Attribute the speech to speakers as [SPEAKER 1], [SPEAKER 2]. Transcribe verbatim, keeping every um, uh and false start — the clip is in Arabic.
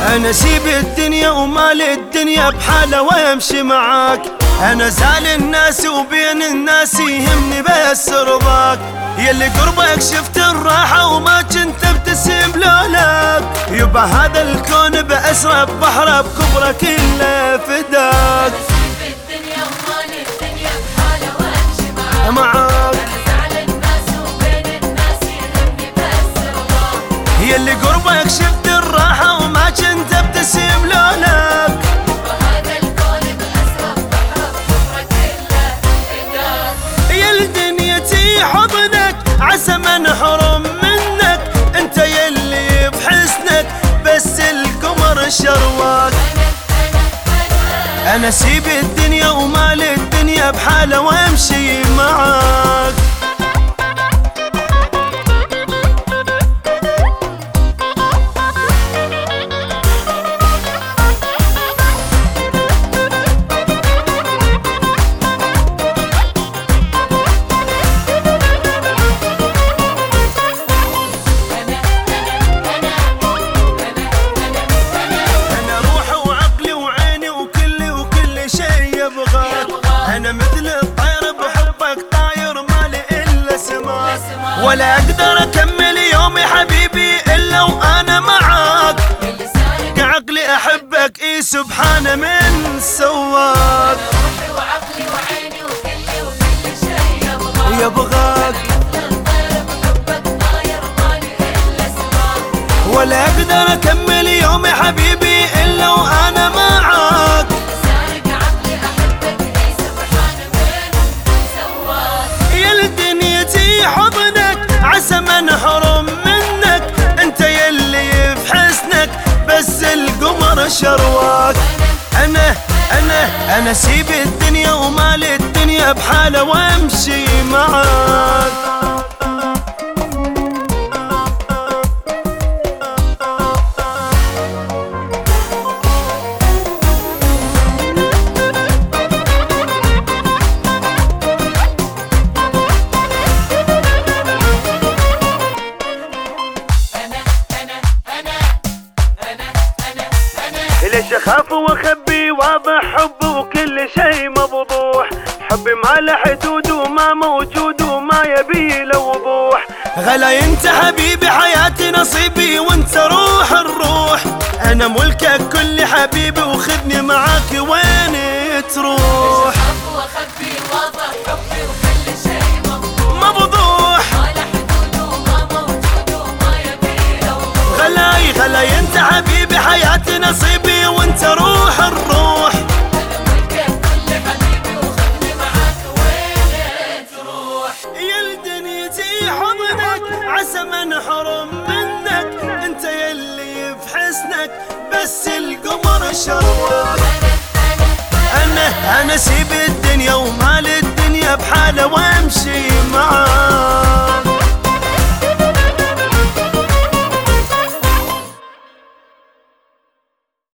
[SPEAKER 1] انا سيب الدنيا ومال الدنيا بحالة وامشي معاك. انا زال الناس وبين الناس يهمني بس رضاك. يلي قربك شفت الراحة وما كنت ابتسم لولاك. يبا هذا الكون بأسرى بحره بكبره كله فداك.
[SPEAKER 2] انا سيب الدنيا ومال الدنيا بحالة وامشي معاك.
[SPEAKER 1] معاك
[SPEAKER 2] انا زعل الناس وبين الناس يهمني بس رضاك.
[SPEAKER 1] يلي قربك شفت الراحة وما كنت ابتسم لولاك.
[SPEAKER 2] وهذا الكون بأسرى بحره بكبره كله فداك.
[SPEAKER 1] يا لدنيتي حضنك عسى ما نحرم منك. انت يلي بحسنك بس القمر شرواك. انا سيب الدنيا ومال الدنيا بحالة وامشي معاك. أنا مثل الطير بحبك طاير مالي إلا سماك. ولا أقدر أكمل يومي حبيبي إلا وأنا معاك. كعقلي أحبك إي سبحانه من سواك.
[SPEAKER 2] روحي وعقلي وعيني وكلي وكل شي يبغاك.
[SPEAKER 1] يبغاك
[SPEAKER 2] الطير بحبك طاير مالي إلا سماك.
[SPEAKER 1] ولا أقدر أكمل يومي حبيبي إلا وأنا معاك. حضنك عسى ما نحرم منك. انت يلي بحسنك بس القمر شرواك. انا انا انا سيب الدنيا ومال الدنيا بحالة وامشي معاك. ليش اخاف واخبي واضح حبي وكل شي مبضوح. حبي ما له حدود وما موجود وما يبي له وضوح. غلا انت حبيبي حياتي نصيبي وانت روح الروح. انا ملكك كل حبيبي وخذني معاك وين تروح.
[SPEAKER 2] اخاف واخبي واضح حبي وكل شي مبضوح.
[SPEAKER 1] مبضوح
[SPEAKER 2] ما له حدود وما موجود وما يبي له وضوح.
[SPEAKER 1] غلاي غلاي انت حبيبي حياتي نصيبي وانت روح الروح.
[SPEAKER 2] انا ملكك كل حبيبي وخذني معاك وين تروح.
[SPEAKER 1] يا لدنيتي حضنك عسى ما نحرم منك. انت يلي بحسنك بس القمر شرواك. انا انا سيب الدنيا ومال الدنيا بحالة وامشي معاك.